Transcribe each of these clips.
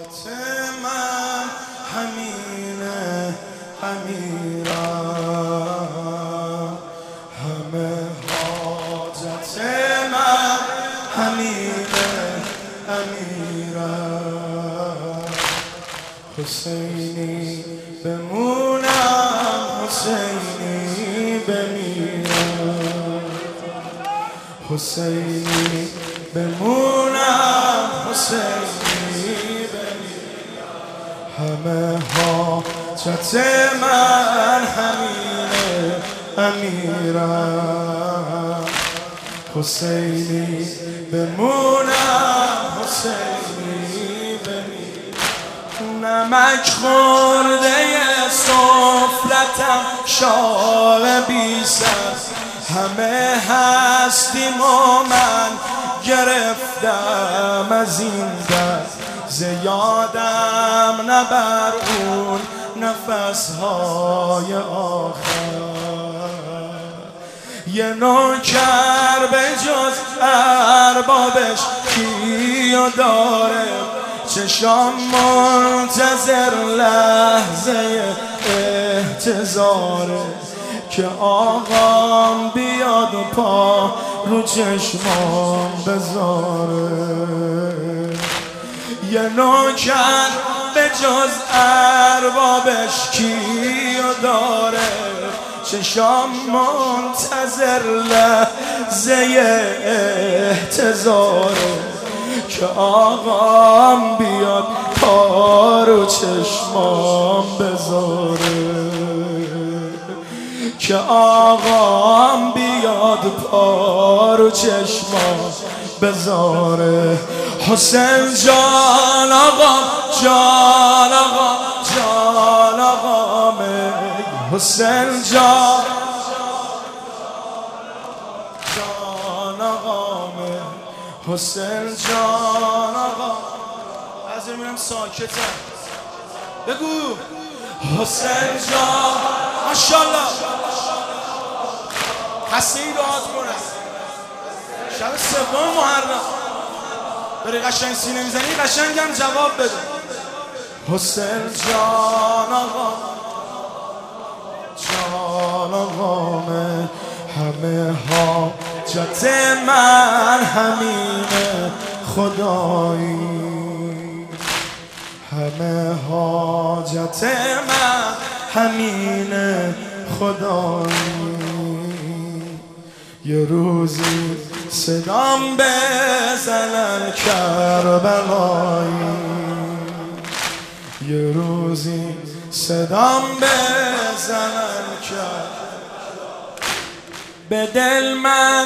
من همینه امیرم، همه حاجت من همینه امیرم. حسینی بمونم، حسینی بمیرم، حسینی بمونم، حسینی بمیرم. همه حاجت من همینه امیرم، حسینی بمونم، حسینی بمیرم. نمک خورده سفرتم شاه بی‌سر، همه هستیم و من گرفتم از این دست. زیادم نبر اون نفسهای آخر، یه نوکر به جز اربابش کیو داره؟ چشام منتظر لحظه احتضاره که آقام بیاد و پا رو چشمام بذاره. یه نوکر به جز اربابش کیو داره؟ چشام منتظر لحظه احتضاره که آقام بیاد پا رو چشمام بذاره، که آقام بیاد پا رو چشمام بذاره. حسین جان آقا، جان آقا، جان آقامه. حسین جان، جان آقامه. حسین جان آقا. از میرم ساکتم، بگو حسین جان. ماشاءالله خسته ای دعات کنم. شب سوم محرم داری قشنگ سینه میزنی، قشنگم جواب بده. حسین جان آقا، جان آقامه. همه حاجت من همینه خدایی، همه حاجت من همینه خدایی. یه روزی صدام بزنن کربلایی، یه روزی صدام بزنن کربلایی. به دل من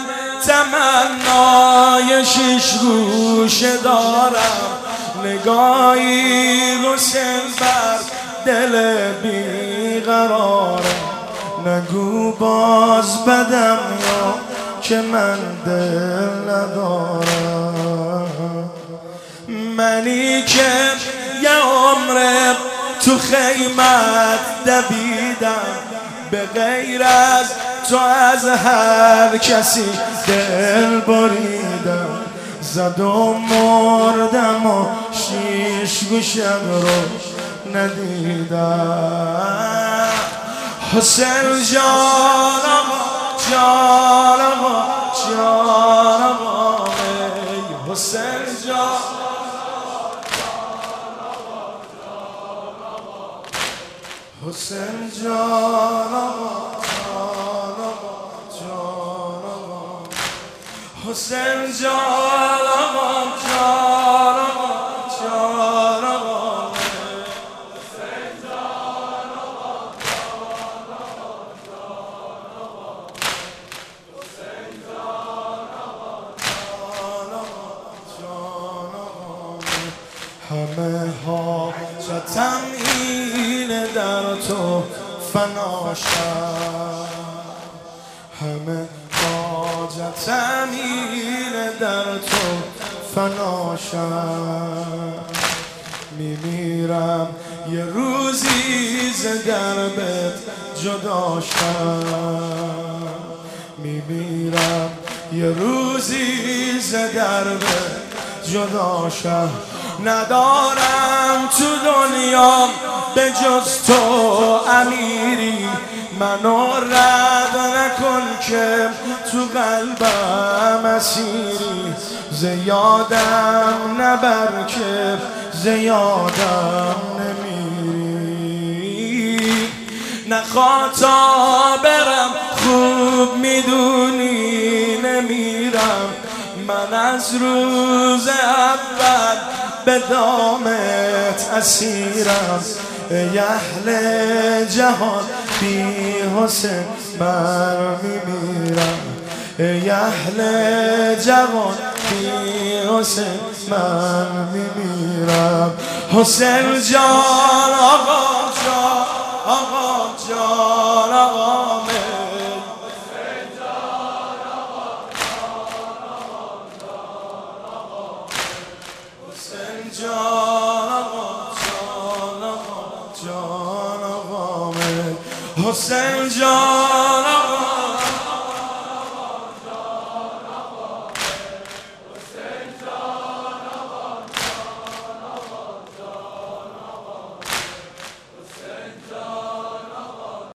تمنای شیش گوشه دارم، نگاهی حسین بر دل بیقرارم. نگو باز بدم یا که من دل ندارم، منی که یه عمر تو خیمت دویدم، به غیر از تو از هر کسی دل بریدم. زد و مردم و شیش گوشم رو ندیدم. حسین جان آقا، جان آقا، جان آقا. حسین جان، حسین جان آقا، جان آقا، جان آقا. حسین جان آقا، جان آقا، جان آقا. همه حاجتم اینه در تو فناشم، همه حاجتم اینه در تو فناشم. میمیرم یه روزی ز دربت جداشم، میمیرم یه روزی ز دربت جداشم. ندارم تو دنیا به جز تو امیری، منو رد نکن که تو قلبم اسیری، زیادم نبر که زیادم نمیری. نخواه تا برم خوب میدونی نمیرم، من از روز اول به دامت اسیرم. ای اهل جهان بی حسین من میمیرم، ای اهل جهان بی حسین من میمیرم. حسین جان آقا جان آقا جان آقا من، حسین جان آقا جان آقا جان آقا من، حسین جان آقا جان آقا جان آقا من، حسین جان